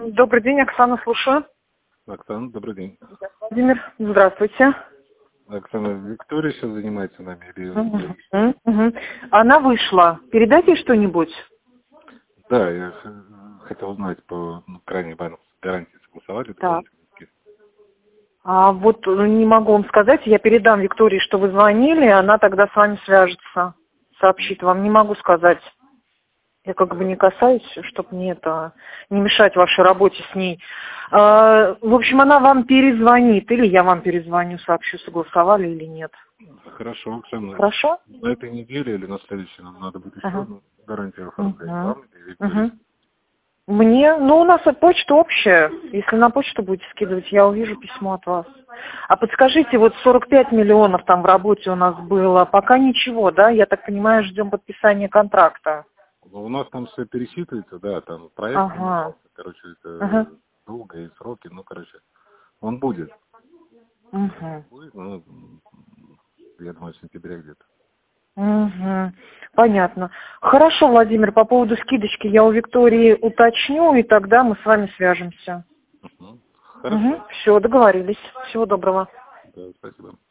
Добрый день, Оксана, слушаю. Оксана, добрый день. Владимир, здравствуйте. Оксана, Виктория сейчас занимается нами или... Угу. Она вышла. Передать ей что-нибудь? Да, я хотел узнать по крайней гарантии согласовали. Так. А вот не могу вам сказать, я передам Виктории, что вы звонили, она тогда с вами свяжется, сообщит вам. Не могу сказать. Я как бы не касаюсь, чтобы не мешать вашей работе с ней. В общем, она вам перезвонит, или я вам перезвоню, сообщу, согласовали или нет. Хорошо, Оксана. Хорошо? На этой неделе или на следующей нам надо будет еще одну гарантию оформлять. Вам или Виктории? Мне, у нас почта общая. Если на почту будете скидывать, я увижу письмо от вас. А подскажите, вот 45 миллионов там в работе у нас было, пока ничего, да? Я так понимаю, ждем подписания контракта. У нас там все пересчитывается, да, там проект, короче, это долго и сроки, он будет. Будет, я думаю, в сентябре где-то. Понятно. Хорошо, Владимир, по поводу скидочки я у Виктории уточню, и тогда мы с вами свяжемся. Хорошо. Все, договорились. Всего доброго. Да, спасибо.